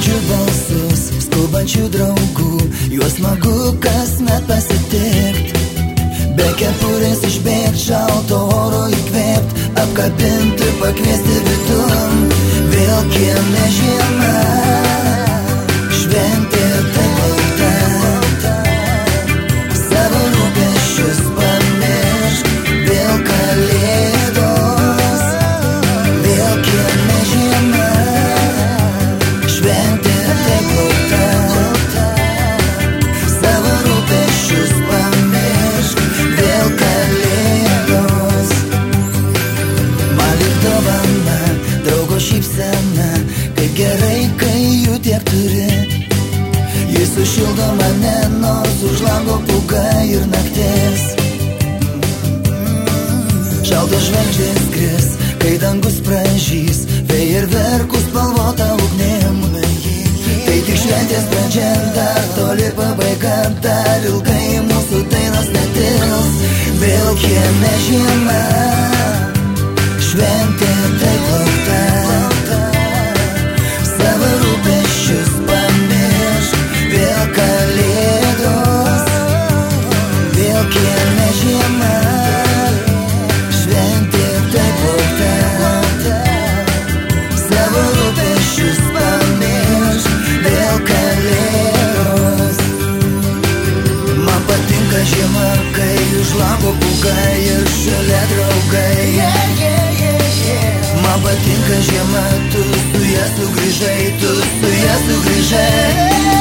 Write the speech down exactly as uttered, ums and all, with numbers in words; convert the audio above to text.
Girdžiu balsus skubančių draugų, juos smagu kasmet pasitikt. Be kepurės išbėgt, šalto oro įkvėpt, apkabinti, pakviesti vidun. Vėl kieme žiema, šventė taip laukta. Savo rūpesčius pamiršk, vėl kalėdos. Vėl kieme žiema, šventė taip laukta. Savo rūpesčius pamiršk, vėl kalėdos. Man lyg dovana, draugo šypsena, kaip gerai, kai jų tiek turi. Jis sušildo mane, nors už lango pūga ir naktis. Šaltos žvaigždės kris, kai dangus pražys, fejerverkų spalvota ugnim. Tai tik šventės pradžia, dar toli pabaiga, dar ilgai mūsų dainos netils. Vėl kieme žiema, šventė taip laukta. Savo rūpesčius pamiršk, vėl kalėdos. Vėl kieme žiema, šventė taip laukta. Savo rūpesčius pamiršk, vėl kalėdos. Man patinka žiema, kai už lango pūga ir šalia draugai. Man patinka žiema, tu su ja sugrįžai, tu su ja sugrįžai.